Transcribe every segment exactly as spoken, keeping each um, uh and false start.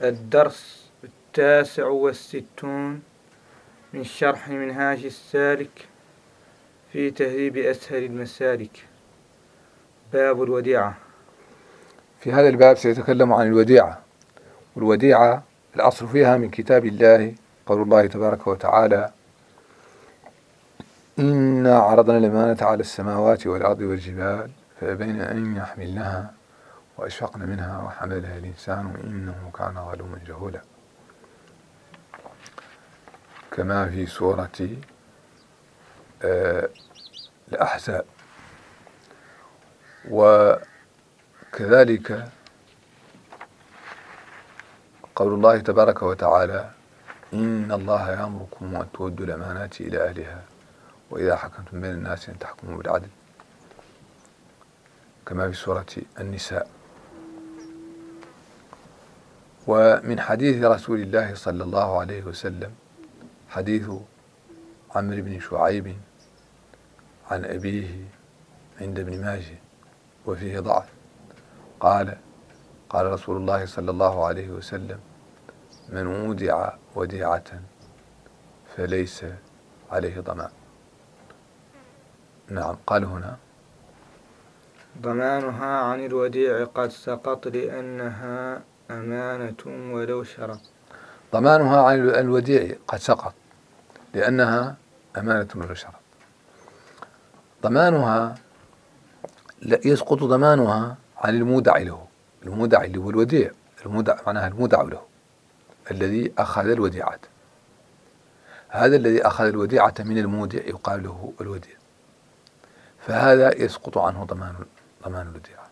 الدرس التاسع والستون من شرح منهاج السالك في تهذيب أسهل المسالك. باب الوديعة. في هذا الباب سيتكلم عن الوديعة، والوديعة الأصل فيها من كتاب الله قول الله تبارك وتعالى: إنا عرضنا الأمانة على السماوات والأرض والجبال فأبين أن يحملنها وأشفقن منها وحملها الإنسان إنه كان ظلوما جهولا، كما في سورة آه الأحزاب. وكذلك قول الله تبارك وتعالى: إن الله يأمركم أن تؤدوا الأمانات إلى أهلها وإذا حكمتم بين الناس أن تحكموا بالعدل، كما في سورة النساء. ومن حديث رسول الله صلى الله عليه وسلم حديث عمرو بن شعيب عن أبيه عند ابن ماجه وفيه ضعف. قال قال رسول الله صلى الله عليه وسلم: من ودع وديعة فليس عليه ضمان. نعم. قال هنا: ضمانها عن الوديع قد سقط لأنها أمانة ولو شرط. ضمانها عن الوديع قد سقط لأنها أمانة ولو شرط. ضمانها يسقط ضمانها عن المودع له. المودع اللي هو الوديع، المودع معناها المودع له الذي أخذ الوديعة. هذا الذي أخذ الوديعة من المودع يقال له الوديع، فهذا يسقط عنه ضمان ضمان الوديعة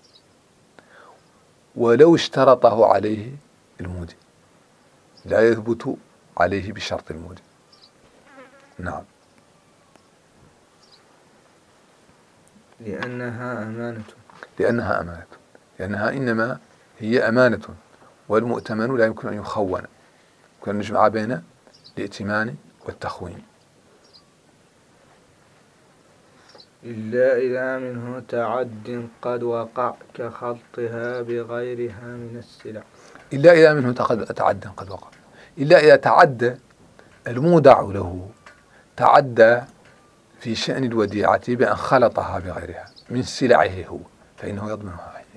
ولو اشترطه عليه المودع، لا يثبت عليه بشرط المودع. نعم. لأنها أمانة لأنها أمانة لأنها إنما هي أمانة، والمؤتمن لا يمكن أن يخون، يمكن أن نجمع بين الائتمان والتخوين. إلا إذا منه تعد قد وقع كخلطها بغيرها من السلع. إلا إذا منه تعد قد وقع، إلا إذا تعدى المودع له تعدى في شأن الوديعة بأن خلطها بغيرها من سلعه هو، فإنه يضمنها حين.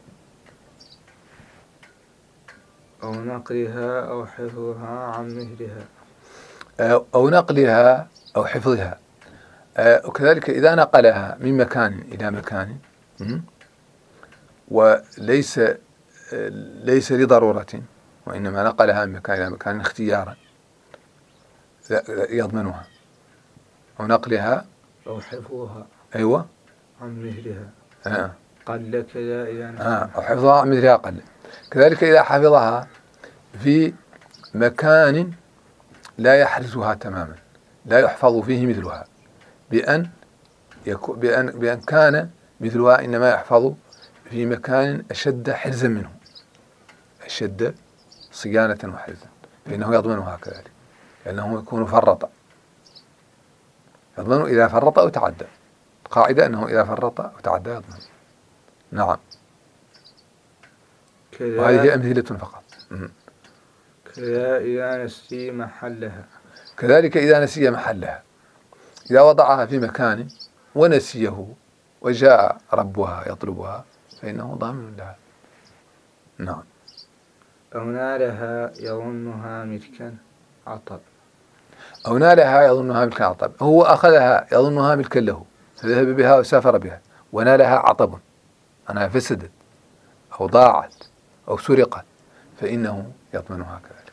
أو نقلها أو حفظها عن مهرها. أو نقلها أو حفظها. وكذلك إذا نقلها من مكان إلى مكان وليس ليس لضرورة، وإنما نقلها من مكان إلى مكان اختيارا، يضمنها. أو نقلها أو حفظها أيوة عن مهرها. آه. قل كذا إذا آه. أو حفظها عن مهرها قل. كذلك إذا حفظها في مكان لا يحرزها تماما، لا يحفظ فيه مثلها، بأن يكون بأن بأن كان مثلها إنما يحفظ في مكان أشد حرزا منه، أشد صيانة وحرزا، فإنه يضمنها كذلك، لأنه يكون فرط. يضمن إذا فرط أو تعدى. قاعدة أنه إذا فرط أو تعدى يضمن. نعم. وهذه أمثلة فقط. كذا إذا نسي محلها. كذلك إذا نسي محلها، إذا وضعها في مكان ونسيه وجاء ربها يطلبها فإنه ضامن لها. نعم. أو نالها يظنها ملكا عطب. أو نالها يظنها ملكا عطب، هو أخذها يظنها ملكا له فذهب بها وسافر بها ونالها عطب، أنها فسدت أو ضاعت أو سرقت، فإنه يضمنها كذلك.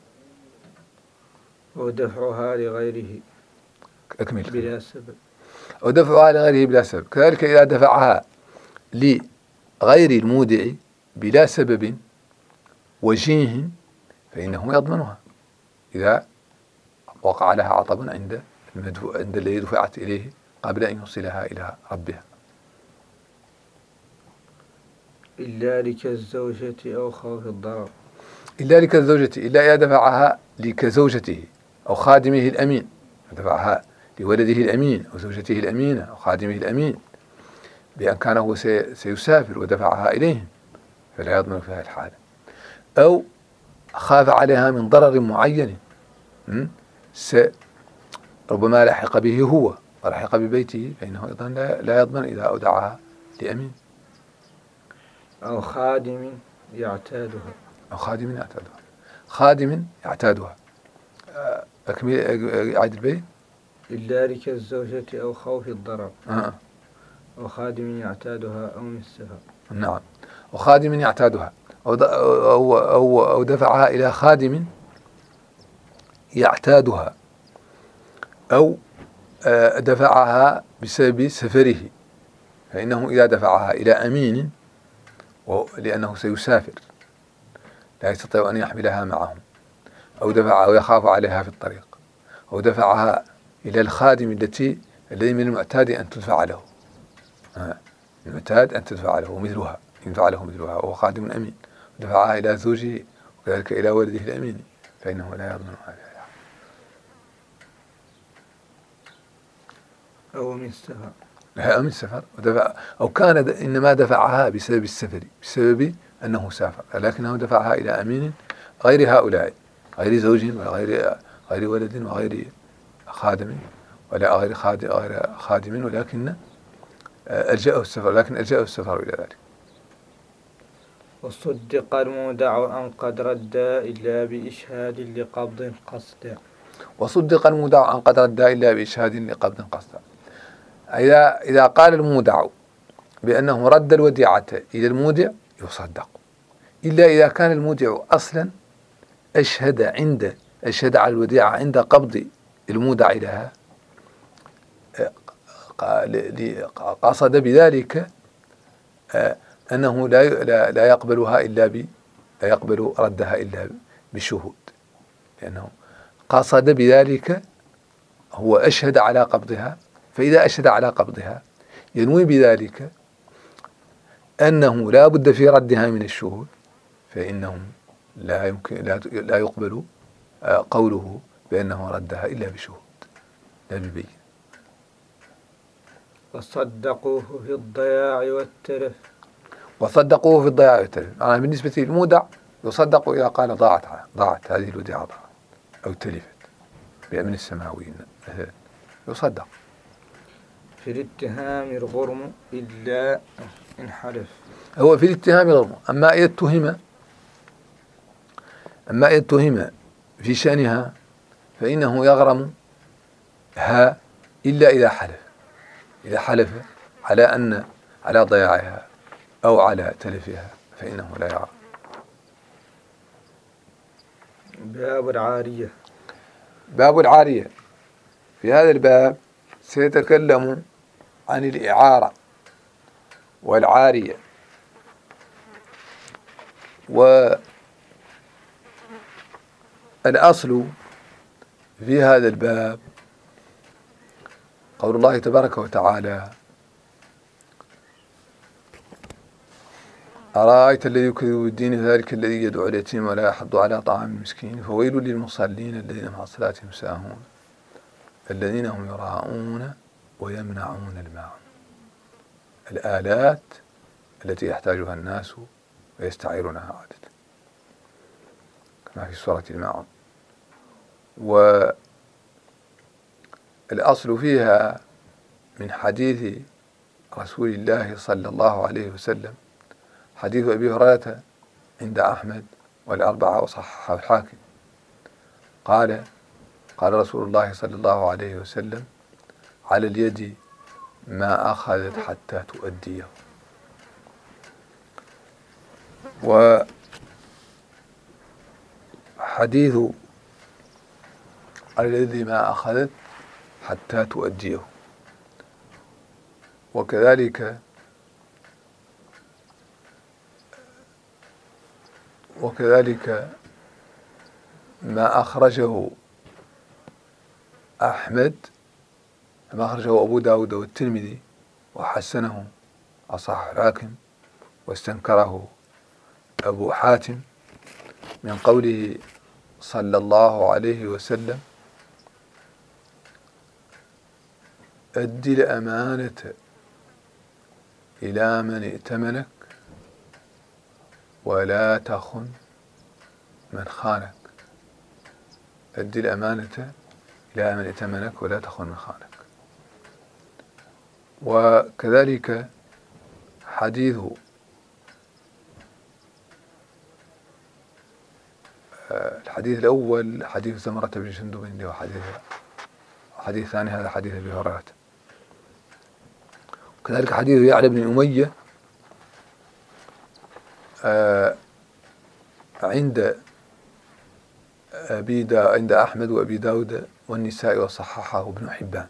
ودفعها لغيره أكمل. بلا سبب. ودفعها لغيره بلا سبب. كذلك إذا دفعها لغير المودع بلا سبب وجيه فإنه يضمنها إذا وقع لها عطب عند المدفوع عند الذي دفعت إليه قبل أن يوصلها إلى ربها. إلا لكالزوجة أو خوف الضرر. إلا لكالزوجة، إلا إذا دفعها لكزوجته أو خادمه الأمين، دفعها لولده الأمين أو زوجته الأمينة أو خادمه الأمين بأن كان هو سيسافر ودفعها إليهم، فلا يضمن في هذه الحالة. أو خاف عليها من ضرر معين ربما لحق به هو ولحق ببيته، فإنه أيضا لا يضمن إذا أودعها لأمين. أو خادم يعتادها أو خادم يعتادها خادم يعتادها أكمل أعد البيت. لذلك الزوجة أو خوف الضرر. آه. أو خادم يعتادها أو مسها. نعم. وخادم يعتادها أو, أو, أو, أو دفعها إلى خادم يعتادها أو دفعها بسبب سفره، فإنه إذا دفعها إلى أمين لأنه سيسافر لا يستطيع أن يحملها معه، أو دفعها ويخاف عليها في الطريق، أو دفعها إلى الخادم التي الذي من المعتاد أن تدفع له المعتاد أن تدفع له مثلها إن فعله مثلها وهو خادم أمين، دفعها إلى زوجه وكذلك إلى ولده الأمين، فإنه لا يضمنها فيها. أو من السفر أو من السفر ودفع أو كان إنما دفعها بسبب السفر بسبب أنه سافر، لكنه دفعها إلى أمين غير هؤلاء، غير زوج ولا غير غير ولد وغير خادم ولا غير خادم غير خادم ولكن ألجأه السفر لكن ألجأه السفر إلى ذلك. وصدق المودع أن قد رد إلا بإشهاد لقبض قصدا. وصدق المودع أن قد رد إلا بإشهاد لقبض قصدا. إذا إذا قال المودع بأنه رد الوديعة إلى المودع يصدق، إلا إذا كان المودع أصلا أشهد عند أشهد على الوديعة عند قبض المودع لها، قصد بذلك أنه لا لا يقبلها إلا ب لا يقبل ردها إلا بشهود، لأنه قصد بذلك هو أشهد على قبضها، فإذا أشهد على قبضها ينوي بذلك أنه لا بد في ردها من الشهود، فإنه لا يمكن لا لا يقبل قوله بأنه ردها إلا بشهود لا ببين. وصدقوه في الضياع والتلف. وصدقوه في الضياع والتلف، يعني بالنسبة للمودع يصدق إذا قال ضاعت ضاعت هذه الوديعة ضاعت أو تلفت بأمن السماويين مثلا يصدق. في الاتهام الغرم إلا إن حلف. هو في الاتهام الغرم، أما إذا اتهم أما إذا اتهم في شأنها فإنه يغرم ها إلا إذا حلف، إذا حلف على أن على ضياعها أو على تلفها فإنه لا يغرم. باب العارية. باب العارية. في هذا الباب سيتكلم عن الإعارة والعارية، والأصل في هذا الباب قول الله تبارك وتعالى: أرأيت الذي يكذب بالدين فذلك الذي يدعو اليتيم ولا يحض على طعام المسكين فويل للمصلين الذين هم عن صلاتهم ساهون الذين هم يراءون ويمنعون الماعون. الآلات التي يحتاجها الناس ويستعيرونها عادة كما في سورة الماعون. والأصل فيها من حديث رسول الله صلى الله عليه وسلم حديث أبي هريرة عند أحمد والأربعة وصححه الحاكم قال قال رسول الله صلى الله عليه وسلم: على اليد ما أخذت حتى تؤديه. وحديث على اليد ما أخذت حتى تؤديه، وكذلك وكذلك ما أخرجه أحمد ما أخرجه أبو داود والترمذي وحسنه أصح الحاكم واستنكره أبو حاتم من قوله صلى الله عليه وسلم: أد الأمانة إلى من ائتمنك ولا تخن من خانك، أدي الأمانة إلى من ائتمنك ولا تخن من خانك. وكذلك حديث الحديث الأول حديث سمرة بن جندب، وحديث حديث ثاني هذا حديث أبي هريرة. وكذلك حديث يعلى بن أمية عند أبي دا عند أحمد وأبي داود والنساء وصححه ابن حبان.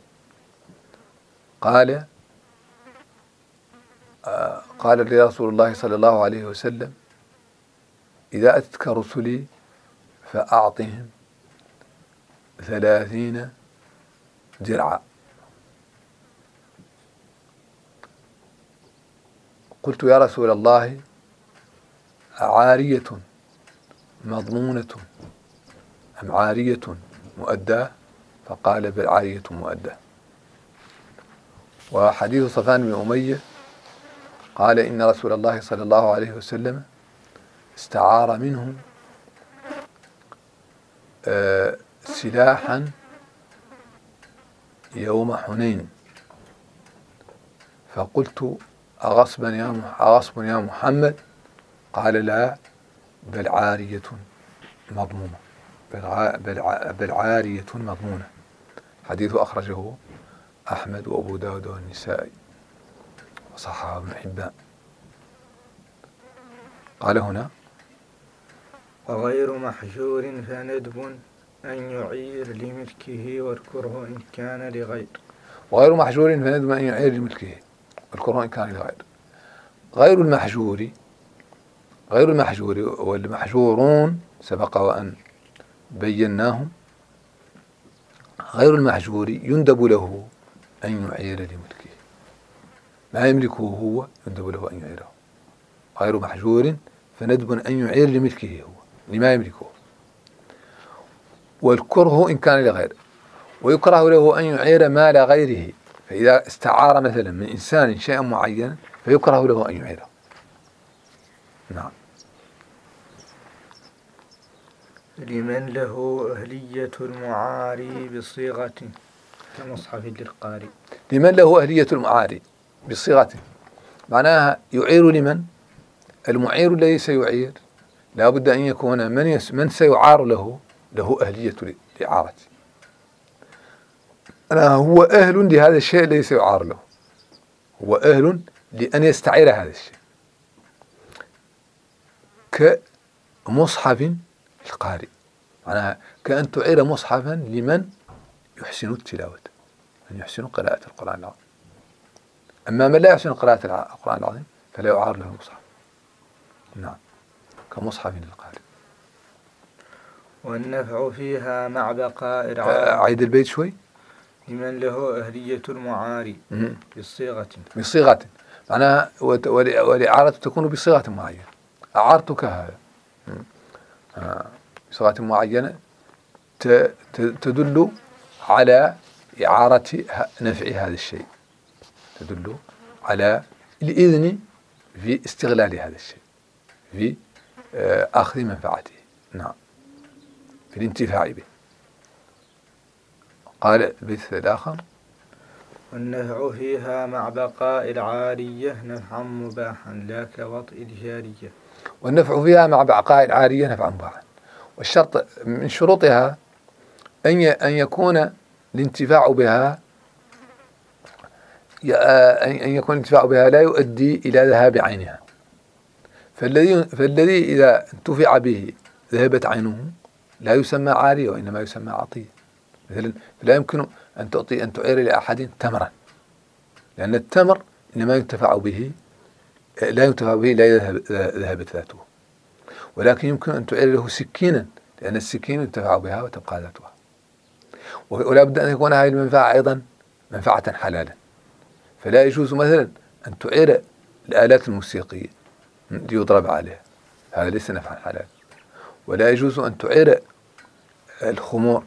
قال قال لي رسول الله صلى الله عليه وسلم: إذا أتتك رسلي فأعطهم ثلاثين درعا. قلت: يا رسول الله، عارية مضمونة أم عارية مؤداة؟ فقال: بل عارية مؤداة. وحديث صفوان بن أمية قال: إن رسول الله صلى الله عليه وسلم استعار منهم آه سلاحا يوم حنين، فقلت: أغصبا يا أغصب يا محمد؟ قال: لا، بل عارية مضمونة، بل عارية مضمونة. حديث أخرجه أحمد وأبو داود والنسائي وصححه ابن حبان. قال هنا: وغير محجور فندب أن يعير لملكه والكره إن كان لغير. وغير محجور فندب أن يعير لملكه والكره إن كان لغير. غير المحجور غير المحجور والمحجورون سبق وأن بيناهم. غير المحجور يندب له أن يعير لملكه، ما يملكه هو يندب له أن يعيره. غير محجور فندب أن يعير لملكه هو لما يملكه. والكره إن كان لغيره، ويكره له أن يعير مال غيره. فإذا استعار مثلا من إنسان شيئا معينا فيكره له أن يعيره. نعم. لمن له أهلية المعاري بصيغة كمصحف للقارئ. لمن له أهلية المعاري بصيغة، معناها يعير لمن؟ المعير الذي سيعير لا بد أن يكون من يس من سيعار له له أهلية لإعارة. أنا هو أهل لهذا الشيء الذي سيعار له، هو أهل لأن يستعير هذا الشيء. كمصحف القارئ، معناها كأن تعير مصحفا لمن يحسن التلاوة، من يحسن قراءة القرآن العظيم. أما من لا يحسن قراءة القرآن العظيم فلا يعار له المصحف. نعم، كمصحف للقارئ. والنفع فيها مع بقاء العاري. أعيد البيت شوي. لمن له أهلية المعاري بصيغة بصيغة معناها والإعارة تكون بصيغة معينة. أعارتك هذا بصيغة معينة تدل على إعارة نفع هذا الشيء، تدل على الإذن في استغلال هذا الشيء، في أخذ منفعته. نعم، في الانتفاع به. قال البيت الآخر: والنفع فيها مع بقاء العارية نفعا مباحا لا كوطئ الجارية. والنفع فيها مع بقاء العارية نفعا مباحا. والشرط من شروطها أن أن يكون الانتفاع بها أن يكون الانتفاع بها لا يؤدي إلى ذهاب عينها. فالذي فالذي إذا انتفع به ذهبت عينه لا يسمى عارية وإنما يسمى عطية. مثلا لا يمكن أن تعطي أن تعير لأحد تمرا، لأن التمر إنما ينتفع به لا ينتفع به لا ذهبت ذاته. ولكن يمكن أن تعير له سكينا، لأن السكين ينتفع بها وتبقى ذاتها. ولا بد أن يكون هذه المنفعة أيضا منفعة حلالا. فلا يجوز مثلا أن تعير الآلات الموسيقية ليضرب عليها، هذا ليس نفعا حلالا. ولا يجوز أن تعير الخمور،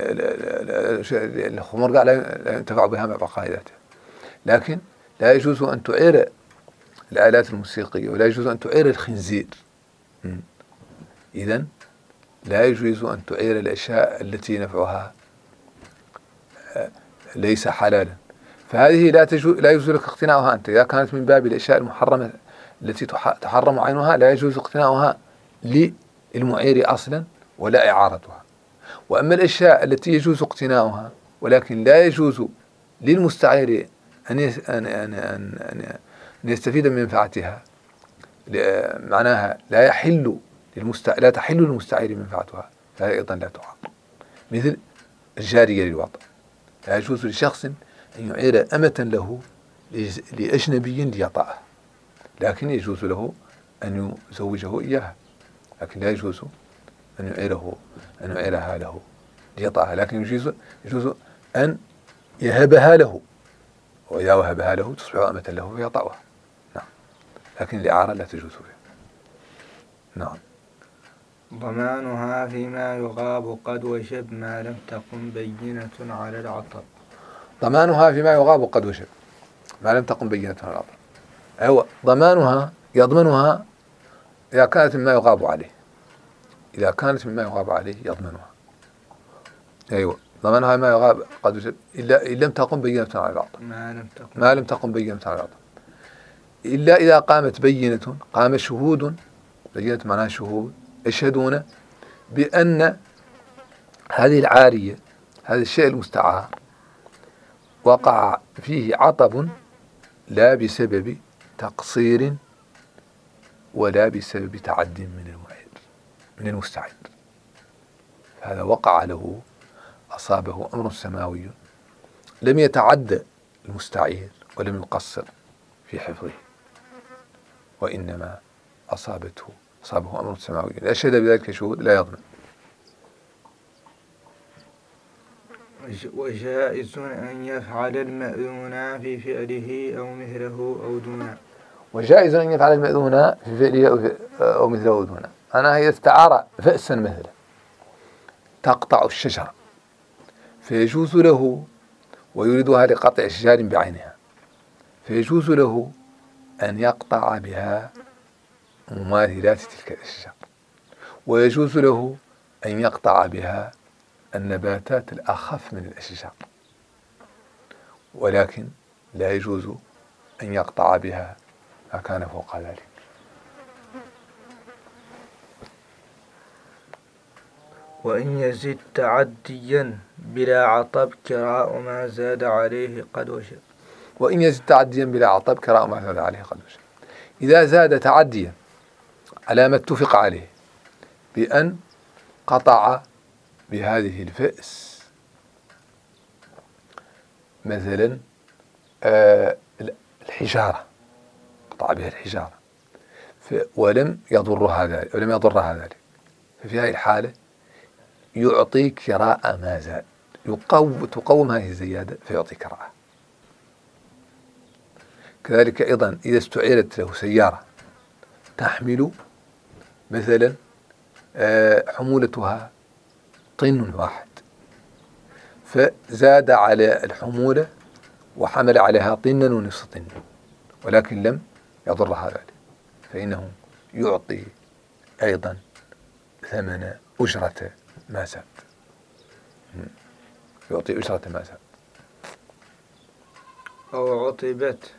الخمور قال لا ينتفع بها مع بقاء ذاتها. لكن لا يجوز أن تعير الآلات الموسيقية، ولا يجوز أن تعير الخنزير. إذن لا يجوز أن تعير الأشياء التي نفعها ليس حلالا، فهذه لا تجوز لا يجوز لك اقتناؤها أنت. إذا كانت من باب الأشياء المحرمة التي تحرم عينها لا يجوز اقتناؤها للمعير أصلا ولا إعارتها. وأما الأشياء التي يجوز اقتناؤها ولكن لا يجوز للمستعير أن أن أن أن يستفيد من منفعتها، معناها لا يحل للمستع... لا تحل للمستعير منفعتها، فهي أيضا لا تعار. مثل الجارية للوطن، لا يجوز لشخص أن يعير أمة له لأجنبي ليطأه، لكن يجوز له أن يزوجه إياها، لكن لا يجوز أن يعيره أن يعيرها له ليطأها، لكن يجوز يجوز أن يهبها له، وإذا وهبها له تصبح أمة له فيطأها. نعم، لكن الإعارة لا تجوز فيها. نعم. ضمانها فيما يغاب قد وجب ما لم تقم بينة على العطب. ضمانها فيما يغاب قد وجب ما لم تقم بينة على العطب. أيوة، ضمانها يضمنها إذا كانت مما يغاب عليه، إذا كانت مما يغاب عليه يضمنها. أيوة، ضمانها ما يغاب قد وجب إلا إن لم تقم بينة على العطب. ما لم تقم ما لم تقم بينة على العطب، إلا إذا قامت بينة، قام شهود، بينة معناها شهود يشهدون بأن هذه العارية، هذا الشيء المستعار، وقع فيه عطب لا بسبب تقصير ولا بسبب تعد من المعير من المستعير، هذا وقع له، أصابه أمر سماوي، لم يتعد المستعير ولم يقصر في حفظه، وإنما أصابته أصابه أمر سماوي، لا شهد بذلك شهود لا يضمن. وجائز أن يفعل المأذون في فعله أو مثله أو دونه. وجائز أن يفعل المأذون في فعله أو مثله أو دونه. أنا إذا استعار فأسا مثلا تقطع الشجرة فيجوز له، ويريدها لقطع أشجار بعينها، فيجوز له أن يقطع بها مماثلات تلك الأشجار، ويجوز له أن يقطع بها النباتات الأخف من الأشجار، ولكن لا يجوز أن يقطع بها ما كان فوق ذلك. وإن يزد تعديا بلا عطب كراء ما زاد عليه قد وجب. وإن يزد تعديا بلا عطب كراء ما زاد عليه قد وجب. إذا زاد تعديا على ما اتفق عليه بأن قطع بهذه الفأس مثلا آه الحجارة، قطع بها الحجارة ولم يضرها ذلك ولم يضرها ذلك، ففي هذه الحالة يعطي كراء ما زاد، يقوم تقوم هذه الزيادة فيعطي كراء. كذلك أيضا إذا استعيرت له سيارة تحمل مثلا حمولتها طن واحد، فزاد على الحمولة وحمل عليها طنا ونصف طن ولكن لم يضرها ذلك، فإنه يعطي أيضا ثمن أجرة ما زاد، يعطي أجرة ما زاد. أو عطبت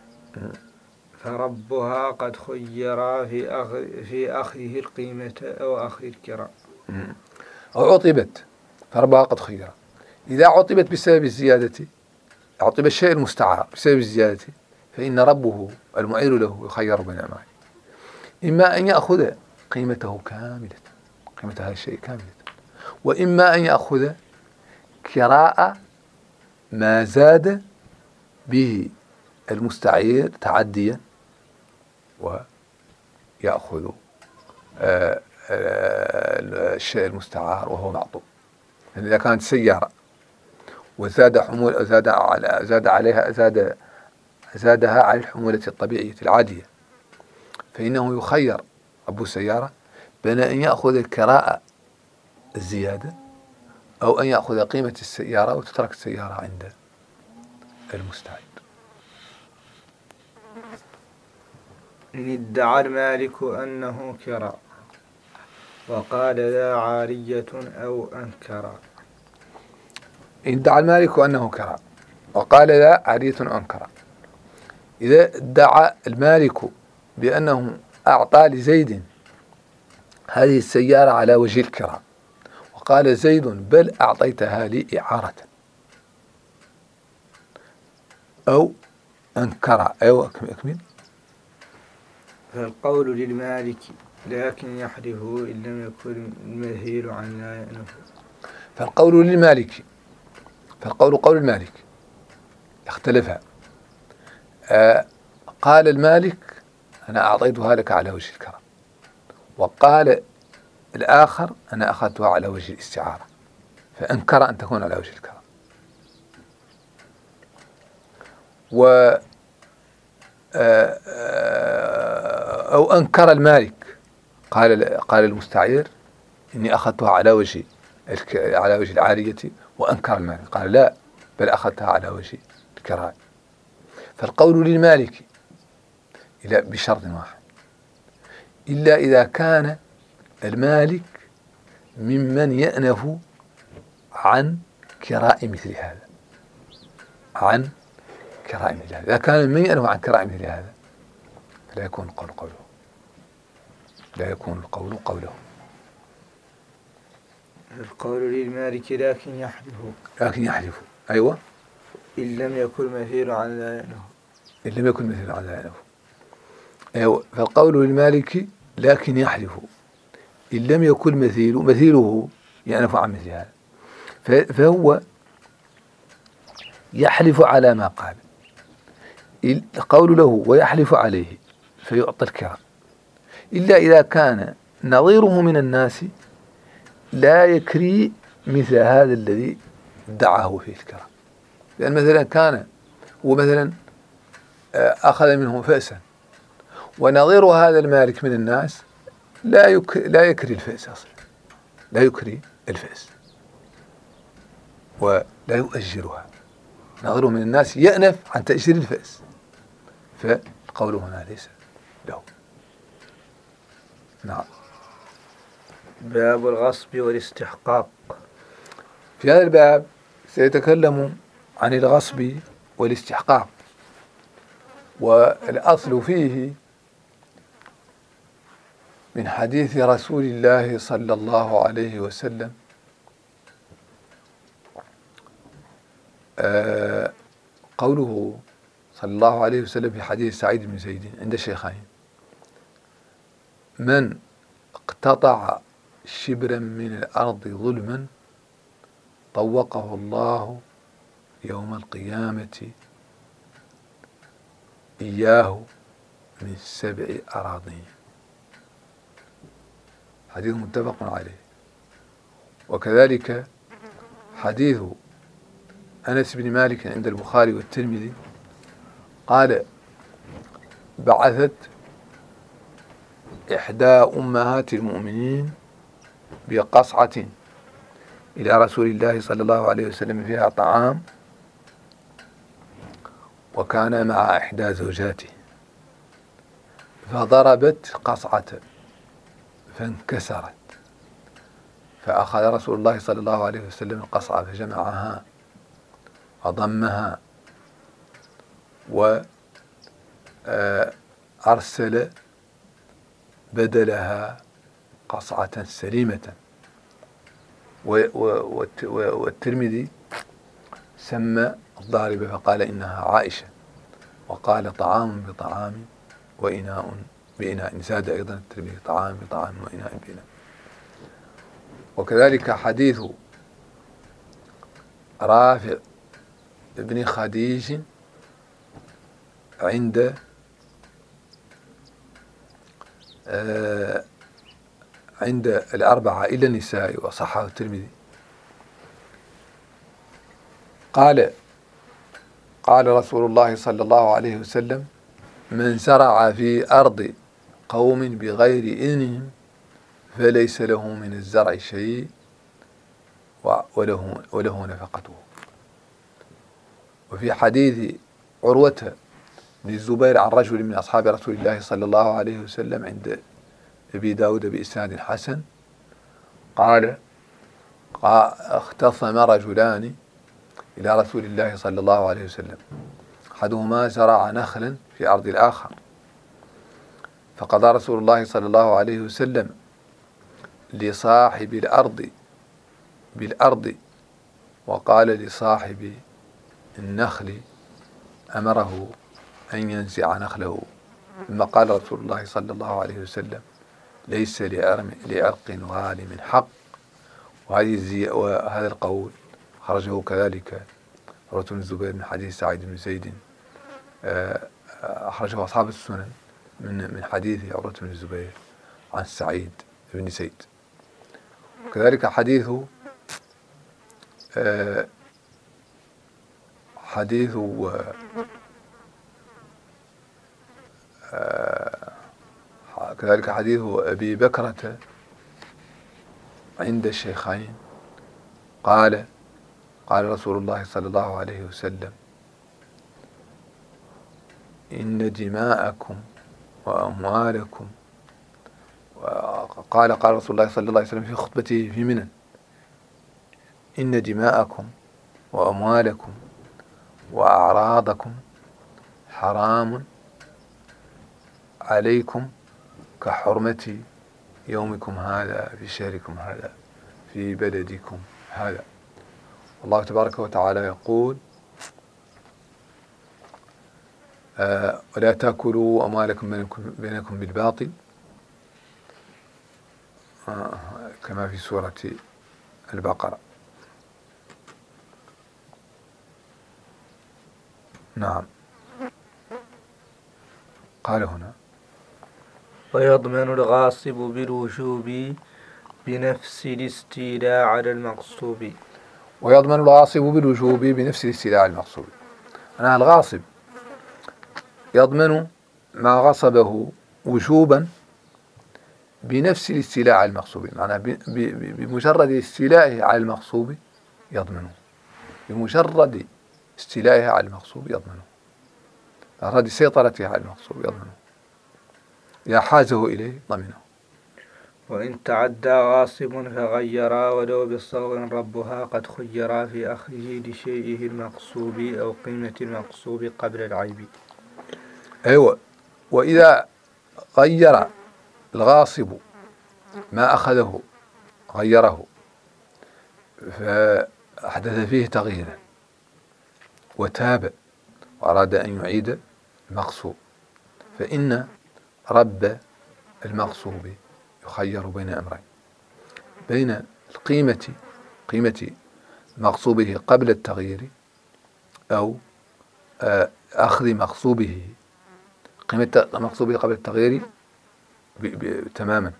فربها قد خير في أخذ في أخذه القيمة أو أخذ الكراء. أو عطبت فربها قد خير، إذا عطبت بسبب الزيادة، عطب الشيء المستعار بسبب الزيادة، فإن ربه المعير له يخير بين أمرين، إما أن يأخذ قيمته كاملة، قيمة هذا الشيء كاملة، وإما أن يأخذ كراء ما زاد به المستعير تعديا ويأخذ الشيء المستعار وهو معطوب. يعني إذا كانت سيارة وزاد حمول زاد على زاد عليها زاد زادها على الحمولة الطبيعية العادية، فإنه يخير أبو السيارة بين أن يأخذ كراء الزيادة أو أن يأخذ قيمة السيارة وتترك السيارة عند المستعير. إن ادعى المالك أنه كراء. وقال لا عارية أو أنكر. ادعى المالك أنه كرى وقال لا عارية أو أنكر. إذا ادعى المالك بأنه أعطى لزيد هذه السيارة على وجه الكراء وقال زيد بل أعطيتها لي إعارة أو أنكر. أيوة أكمل. فالقول للمالك لكن يحلفه إن لم يكن المهيل عن لا يأنف. فالقول للمالك فالقول قول المالك اختلفا. آه قال المالك أنا أعطيتها لك على وجه الكرم وقال الآخر أنا أخذتها على وجه الاستعارة فأنكر أن تكون على وجه الكرم. و أو أنكر المالك قال قال المستعير إني أخذتها على وجه على وجه العارية وأنكر المالك قال لا بل أخذتها على وجه الكراء. فالقول للمالك إلا بشرط واحد إلا إذا كان المالك ممن يأنف عن كراء مثل هذا عن كراء مثل هذا. إذا كان ممن يأنف عن كراء مثل هذا فلا يكون القول قوله لا يكون القول قوله. القول للمالك لكن يحلف لكن يحلف. أيوة. إن لم يكن مثيل عن لا يأنف. إن لم يكن مثيل عن لا يأنف. أيوة. فالقول للمالك لكن يحلف إن لم يكن مثيل مثيله يأنف عن مثل هذا فهو يحلف على ما قال القول له ويحلف عليه فيعطى الكراء إلا إذا كان نظيره من الناس لا يكري مثل هذا الذي ادعاه فيه الكراء. لأن مثلا كان هو مثلا أخذ منه فأسا ونظير هذا المالك من الناس لا يك لا يكري الفأس أصلا لا يكري الفأس ولا يؤجرها. نظيره من الناس يأنف عن تأجير الفأس فالقول هنا ليس له. نعم. باب الغصب والاستحقاق. في هذا الباب سيتكلم عن الغصب والاستحقاق والأصل فيه من حديث رسول الله صلى الله عليه وسلم آه قوله صلى الله عليه وسلم في حديث سعيد بن زيد عند الشيخين من اقتطع شبرا من الأرض ظلما طوقه الله يوم القيامة إياه من سبع أراضين. حديث متفق عليه. وكذلك حديث أنس بن مالك عند البخاري والترمذي قال بعثت إحدى أمهات المؤمنين بقصعة إلى رسول الله صلى الله عليه وسلم فيها طعام وكان مع إحدى زوجاته فضربت قصعة فانكسرت فأخذ رسول الله صلى الله عليه وسلم القصعة فجمعها وضمها وأرسل بدلها قصعة سليمة. والترمذي سمى الضاربة فقال إنها عائشة وقال طعام بطعام وإناء بإناء. زاد أيضا الترمذي طعام بطعام وإناء بإناء. وكذلك حديث رافع ابن خديج عند آه عند الأربعة إلى النساء وصححه الترمذي قال قال رسول الله صلى الله عليه وسلم من زرع في أرض قوم بغير إذنهم فليس له من الزرع شيء وله, وله نفقته. وفي حديث عروة بن الزبير عن رجل من أصحاب رسول الله صلى الله عليه وسلم عند أبي داود بإسناد حسن قال اختصم رجلان إلى رسول الله صلى الله عليه وسلم، أحدهما زرع نخلا في أرض الآخر، فقضى رسول الله صلى الله عليه وسلم لصاحب الأرض بالأرض، وقال لصاحب النخل أمره أن ينزع نخله، ثم قال رسول الله صلى الله عليه وسلم: ليس لعرق غانم حق. وهذا القول خرجه كذلك عروة بن الزبير من حديث سعيد بن زيد، أخرجه أصحاب السنن من من حديث عروة بن الزبير عن سعيد بن زيد. كذلك حديث حديث كذلك حديث أبي بكرة عند الشيخين، قال قال رسول الله صلى الله عليه وسلم: إن دماءكم وأموالكم، وقال قال رسول الله صلى الله عليه وسلم في خطبته في منى: إن دماءكم وأموالكم وأعراضكم حرام عليكم كحرمة يومكم هذا في شهركم هذا في بلدكم هذا. الله تبارك وتعالى يقول: آه ولا تأكلوا أموالكم بينكم, بينكم بالباطل، آه كما في سورة البقرة. نعم. قال هنا: ويضمن الغاصب بالوجوب بنفس الاستيلاء على المغصوب. ويضمن الغاصب بالوجوب بنفس الاستيلاء على المغصوب. أنا الغاصب يضمن ما غصبه وجوبا بنفس الاستيلاء على المغصوب، معناه بمجرد استيلائه على المغصوب يضمنه، بمجرد استيلائه على المغصوب يضمنه، مجرد سيطرته على المغصوب يضمنه، إذا حازه إليه ضمنه. وإن تعدى غاصب فغيرا ولو بصغر ربها قد خيرا في أخذه لشيئه المغصوب أو قيمة المغصوب قبل العيب. أيوة. وإذا غير الغاصب ما أخذه غيره فأحدث فيه تغييرا وتاب وأراد أن يعيد المغصوب، فإن رب المغصوب يخير بين أمرين: بين القيمة قيمة مغصوبه قبل التغيير، أو أخذ مغصوبه قيمة مغصوبه قبل التغيير تماما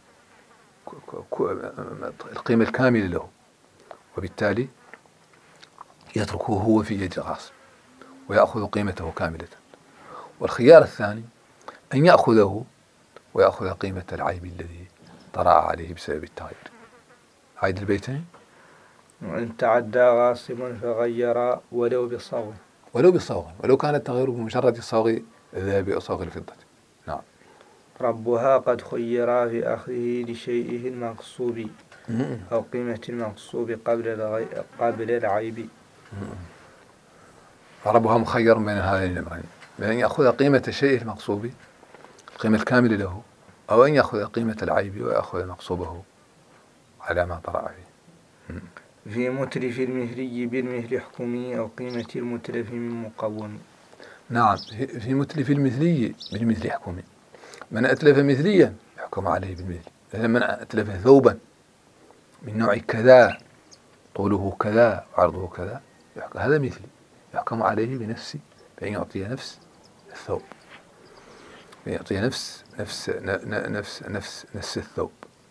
القيمة الكاملة له، وبالتالي يتركه هو في يد الغاصب ويأخذ قيمته كاملة. والخيار الثاني أن يأخذه ويأخذ قيمة العيب الذي طرأ عليه بسبب التغيير. عيد البيتين: وإن تعدى غاصب فغير ولو بصوغ ولو بصوغ ولو كان التغيير بمجرد صوغ الذهب أو صوغ الفضة. نعم. ربها قد خير في أخذه لشيئه المغصوب أو قيمة المغصوب قبل قبل العيب. ربها مخير بين هذين الأمرين: بأن يأخذ قيمة الشيء المغصوب القيمة الكاملة له، أو أن يأخذ قيمة العيب ويأخذ مغصوبه على ما طرأ فيه. في متلف المهري بالمهر حكمي أو قيمة المتلف من مقوم. نعم. في متلف المثلي بالمثل حكمي. من أتلف مثليا يحكم عليه بالمثل. مثلا من أتلف ثوبا من نوع كذا، طوله كذا وعرضه كذا، هذا مثلي، يحكم عليه بنفسه بأن يعطي نفس الثوب، يعطي نفس نفس نفس نفس نفس الثوب.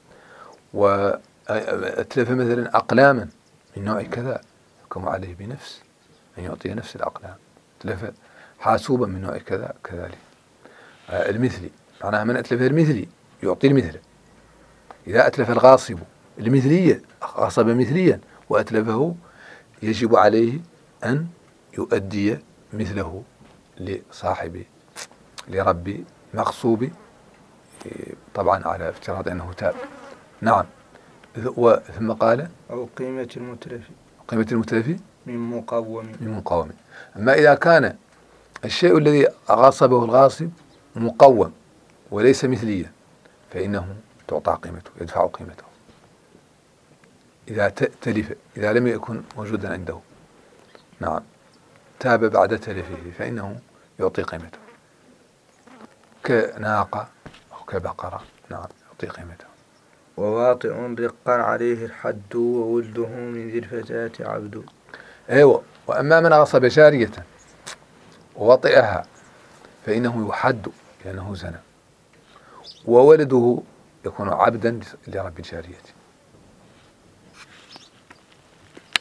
وأتلف مثلا أقلاما من نوع كذا، يحكم عليه بنفس أن يعطي نفس الأقلام. أتلف حاسوبا من نوع كذا كذلك. المثلي معناها من أتلف المثلي يعطي المثل. إذا أتلف الغاصب المثلية غصب مثليا وأتلفه يجب عليه أن يؤدي مثله لصاحب لرب مغصوب، طبعا على افتراض أنه تاب. نعم. ثم قال أو قيمة المتلف قيمة المتلف من مقوم من مقوم. أما إذا كان الشيء الذي غاصبه الغاصب مقوم وليس مثليا فإنه تعطى قيمته، يدفع قيمته إذا تلف، إذا لم يكن موجودا عنده. نعم، تاب بعد تلفه فإنه يعطي قيمته، كناقة أو كبقرة. نعم، يعطي قيمته. وواطئ رقا عليه الحد وولده من ذي الفتاة عبد. أيوة. وأما من غصب جارية ووطئها فإنه يحد لأنه زنى، وولده يكون عبدا لرب الجارية.